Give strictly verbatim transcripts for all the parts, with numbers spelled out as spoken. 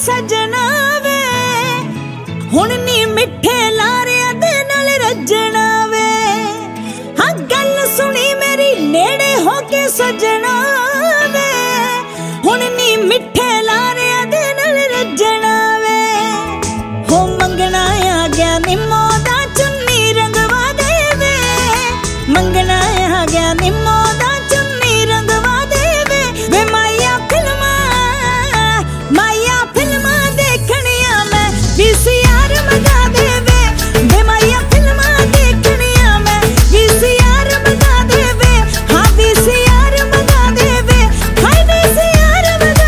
सजना वे हुण नी मिठे लारिया दे नाल रजना वे। हाँ गल सुनी मेरी नेड़े होके सजना वे हुण नी मिठे लारिया दे नाल रजना वे। हो मंगना आ गया निम्मो दा चुन्नी रंगवा देवे, मंगना आ गया निम्मो दा चुन्नी रंगवा देवे। वे माया फिल्मा माया फिल्मा देखनिया मैं वीसीआर मंगा देवे। वे माया फिल्मा देखनिया मैं वीसीआर मंगा देवे। हाँ वीसीआर मंगा देवे, हाय वीसीआर मंगा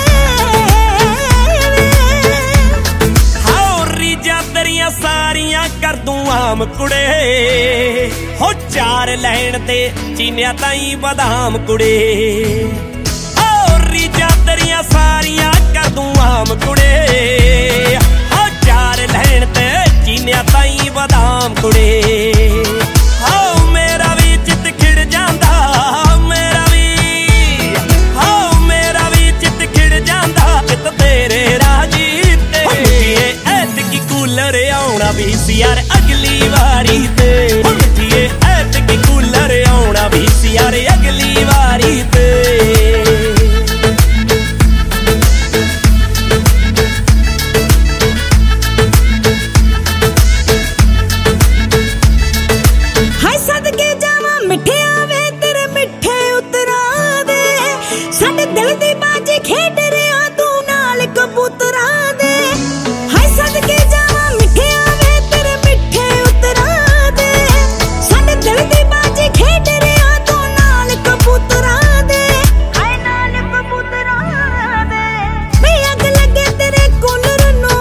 देवे। हाओ रीजा तेरिया सारियां कर दूं आम कुड़े, हो चार लैन ते चीनिया ताई बदाम कुड़े। ओ रीजा तेरिया सारियां कर दूं आम कुड़े, हो चार लैन ते चीनिया ताई बदाम कुड़े। हो मेरा भी चित खिड़ जांदा, मेरा भी हो मेरा भी चित खिड़ जांदा चित तेरे राजी ते। ऐतकी कूलर आउणा भी सी यार अगली वारी ते। ऐतकी कूलर आउणा भी सी यार अगली वारी ते। हाय सदके जावा मिठे आवे तेरे मिठे उतरा दे, साडे दिल दी बाजी खेड रिया तू नाल कबूतरा दे। हाय सदके जावा मिठे आवे तेरे मिठे उतरा दे, साडे दिल दी बाजी खेड रिया तू नाल कबूतरा दे। हाय नाल कबूतरा दे मैं अग लगे तेरे कूलर नू,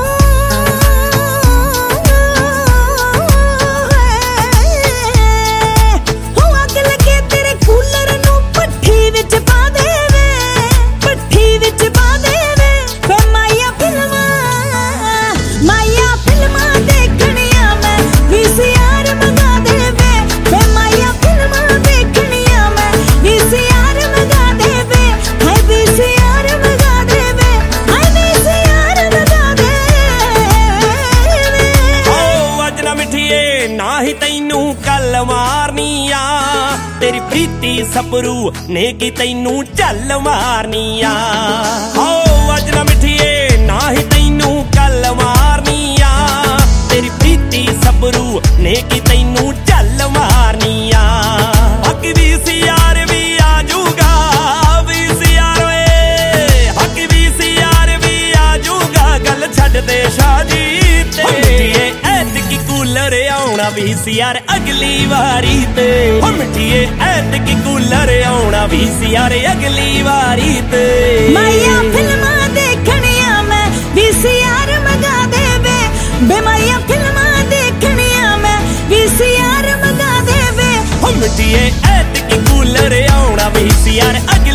हो अग लगे तेरे कूलर नू पट्ठी विच पा देवे, पट्ठी विच पा देवे। वे माया फिल्मा माया फिल्मा देखनिया मैं वीसीआर मंगा देवे। वे माया फिल्मा देखनिया मैं वीसीआर मंगा देवे, हाय वीसीआर मंगा देवे, हाय वीसीआर मंगा देवे। ओ अज ना मिठिए ना ही तैनू कल मारनी आ, तेरी प्रीति सपरू ने की तैनू झल मारनी आ। ओ अज ना मिठिए ना ही तैनू कल मारनी आ, तेरी प्रीति सपरू ने की तैनू झल मारनी आ। हक वीसीआर भी आजूगा, वीसीआर वे हक वीसीआर भी आजूगा, गल छड्ड दे शाजी ते। ऐतकी कूलर आउणा वीसीआर अगली वारी ते। हो मिठिए ऐतकी कूलर आउणा वीसीआर अगली वारी ते। माया फिल्मा देखनिया मैं वीसीआर मंगा देवे। बे माया फिल्मा देखनिया मैं वीसीआर मंगा देवे। हो मिठिए ऐतकी कूलर आउणा वीसीआर अगली